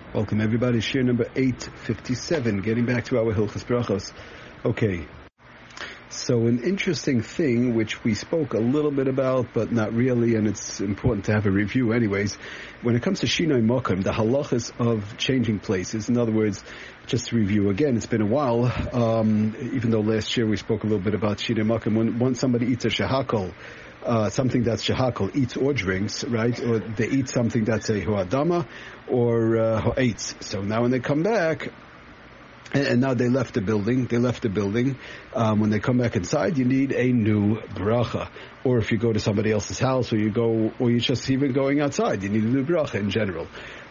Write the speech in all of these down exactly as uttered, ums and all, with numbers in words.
Welcome everybody, shir number eight fifty-seven, getting back to our Hilchos Brachos. Okay, so an interesting thing which we spoke a little bit about, but not really, and it's important to have a review anyways. When it comes to Shinoi Mokum, the halachas of changing places, in other words, just to review again, it's been a while, um, even though last year we spoke a little bit about Shinoi Mokum, when, when somebody eats a shehakol, Uh, something that's shehakol, eats or drinks, right? Or they eat something that's a ho'adama or uh, ho'etz. So now when they come back, and, and now they left the building, they left the building, um, when they come back inside, you need a new bracha. Or if you go to somebody else's house, or you go, or you're just even going outside, you need a new bracha in general.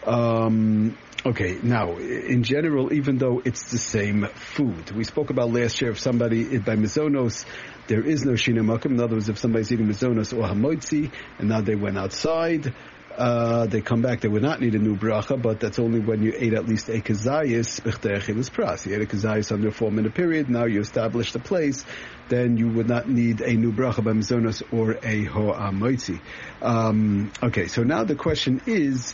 Um, okay, now, in general, even though it's the same food, we spoke about last year if somebody, by mizonos, there is no Shinoi Mokum. In other words, if somebody's eating mizonos or hamoitzi, and now they went outside, uh, they come back, they would not need a new bracha, but that's only when you ate at least a kazayis, b'chtei achilas pras. You ate a kazayis under a four-minute period, now you established the place, then you would not need a new bracha by mizonos or a ho'amoitzi. Um, okay, so now the question is,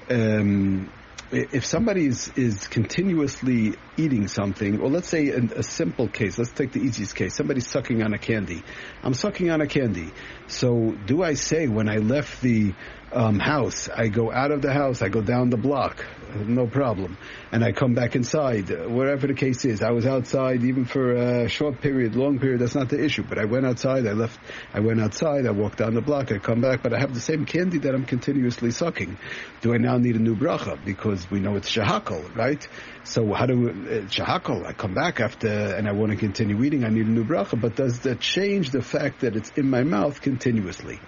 um, if somebody is, is continuously eating something, or let's say a, a simple case, let's take the easiest case, somebody's sucking on a candy. I'm sucking on a candy. So do I say when I left the um, house, I go out of the house, I go down the block, no problem, and I come back inside, wherever the case is. I was outside even for a short period, long period, that's not the issue, but I went outside, I left, I went outside, I walked down the block, I come back, but I have the same candy that I'm continuously sucking. Do I now need a new bracha? Because we know it's shehakol, right? So how do, uh, shehakol, I come back after, and I want to continue eating, I need a new bracha, but does that change the fact that it's in my mouth continuously?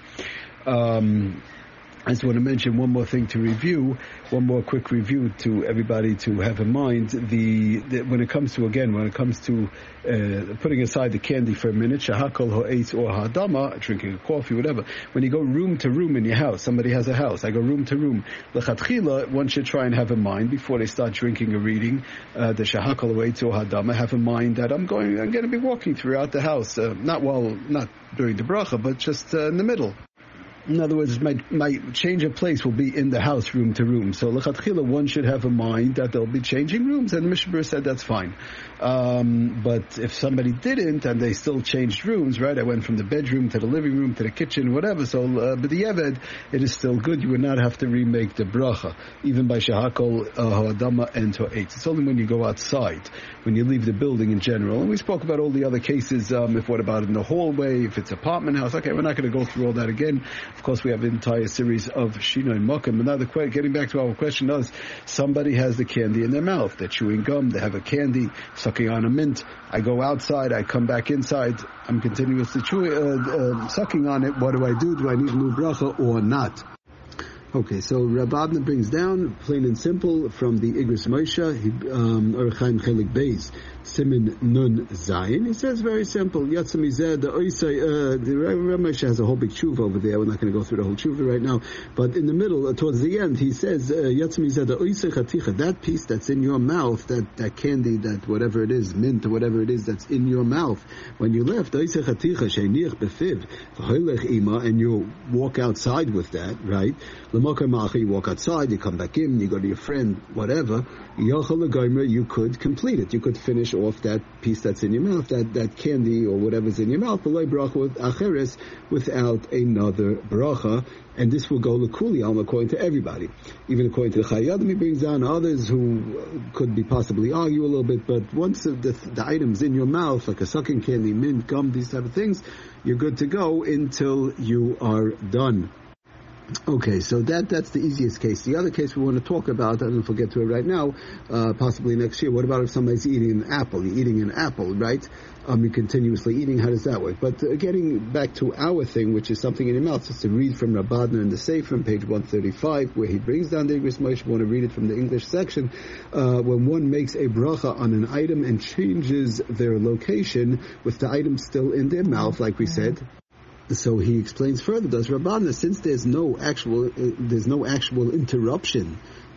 Um, I just want to mention one more thing to review, one more quick review to everybody to have in mind. The, the when it comes to, again, when it comes to uh, putting aside the candy for a minute, shehakol, ho'etz, or ha'adama, drinking a coffee, whatever, when you go room to room in your house, somebody has a house, I go room to room, l'chatchila, one should try and have in mind, before they start drinking or reading, uh, the shehakol, ho'etz, or ha'adama, have in mind that I'm going, I'm going to be walking throughout the house, uh, not while, not during the bracha, but just uh, in the middle. In other words, my, my change of place will be in the house, room to room. So, l'chatchila, one should have in mind that they'll be changing rooms, and Mishnah said that's fine. Um, but if somebody didn't, and they still changed rooms, right? I went from the bedroom to the living room to the kitchen, whatever. So, uh, but the Yeved, it is still good. You would not have to remake the bracha, even by shehakol, ho'adama, and ho'etz. It's only when you go outside, when you leave the building in general. And we spoke about all the other cases. Um, if what about in the hallway? If it's apartment house? Okay, we're not going to go through all that again. Of course, we have an entire series of Shinoi Mokum. But now, the, getting back to our question is, somebody has the candy in their mouth. They're chewing gum. They have a candy, sucking on a mint. I go outside. I come back inside. I'm continuously chewing, uh, uh, sucking on it. What do I do? Do I need a new bracha or not? Okay, so Rav Abner brings down, plain and simple, from the Igros Moshe, um, Orach Chaim Chelik Beis, Simin Nun Zayin. He says very simple. Yatzah mizeh the oisay. Uh, the Rav Moshe has a whole big tshuva over there. We're not going to go through the whole tshuva right now, but in the middle, uh, towards the end, he says Yatzah mizeh the oisay chaticha. That piece that's in your mouth, that that candy, that whatever it is, mint or whatever it is that's in your mouth, when you left oisay chaticha sheiniach befiv v'hoylech ima, and you walk outside with that, right? You walk outside, you come back in, you go to your friend, whatever, you could complete it. You could finish off that piece that's in your mouth, that, that candy or whatever's in your mouth, without another bracha. And this will go l'kuli alma, according to everybody. Even according to the Chayei Adam, he brings down others who could be possibly argue a little bit, but once the, the items in your mouth, like a sucking candy, mint, gum, these type of things, you're good to go until you are done. Okay, so that that's the easiest case. The other case we want to talk about, I don't know if we'll get to it right now, uh, possibly next year. What about if somebody's eating an apple? You're eating an apple, right? Um, you're continuously eating. How does that work? But uh, getting back to our thing, which is something in your mouth, just to read from Rabadner in the Sefer on page one thirty-five, where he brings down the Igros Moshe. We want to read it from the English section. Uh, when one makes a bracha on an item and changes their location with the item still in their mouth, like we said. So he explains further, does Rabbanah, since there's no actual, uh, there's no actual interruption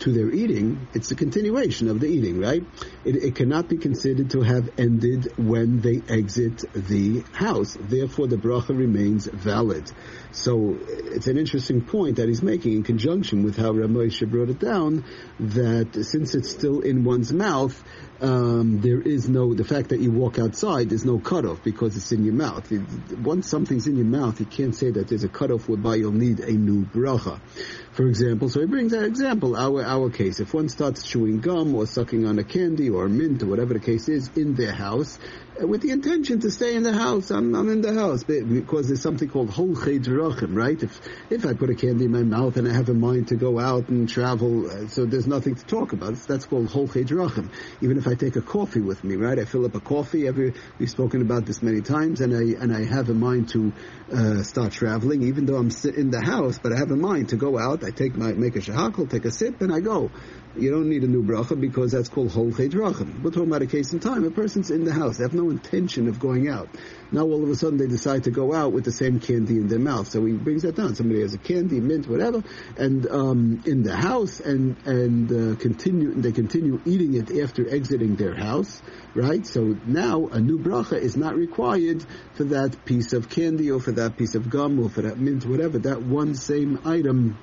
to their eating, it's a continuation of the eating, right? It, it cannot be considered to have ended when they exit the house. Therefore, the bracha remains valid. So it's an interesting point that he's making in conjunction with how Rav Moshe brought it down, that since it's still in one's mouth, um, there is no, the fact that you walk outside, there's no cutoff because it's in your mouth. Once something's in your mouth, you can't say that there's a cutoff whereby you'll need a new bracha. For example, so he brings that example, our our case. If one starts chewing gum or sucking on a candy or a mint or whatever the case is in their house, with the intention to stay in the house, I'm, I'm in the house, because there's something called holchei drachim, right? If if I put a candy in my mouth and I have a mind to go out and travel, so there's nothing to talk about. That's called holchei drachim. Even if I take a coffee with me, right? I fill up a coffee. Every we've spoken about this many times, and I and I have a mind to uh, start traveling, even though I'm sit in the house, but I have a mind to go out. I take my make a shahakal, take a sip, and I go. You don't need a new bracha because that's called holchei drachim. We're talking about a case in time. A person's in the house. They have no intention of going out. Now all of a sudden they decide to go out with the same candy in their mouth. So he brings that down. Somebody has a candy, mint, whatever, and um, in the house, and and uh, continue. They continue eating it after exiting their house, right? So now a new bracha is not required for that piece of candy or for that piece of gum or for that mint, whatever. That one same item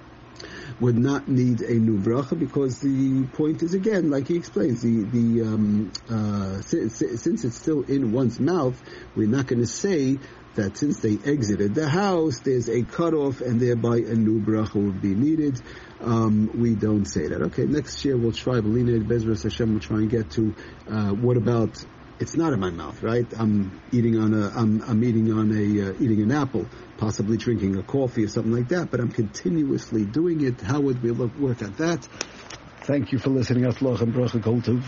would not need a new bracha, because the point is, again, like he explains, the the um, uh, since, since it's still in one's mouth, we're not going to say that since they exited the house, there's a cutoff and thereby a new bracha would be needed. Um, we don't say that. Okay, next year we'll try, Belina Bezras Hashem, we'll try and get to uh, what about, it's not in my mouth, right? I'm eating on a, I'm, I'm eating on a, uh, eating an apple, possibly drinking a coffee or something like that, but I'm continuously doing it. How would we look, work at that? Thank you for listening. Atzlach and bracha kol tov.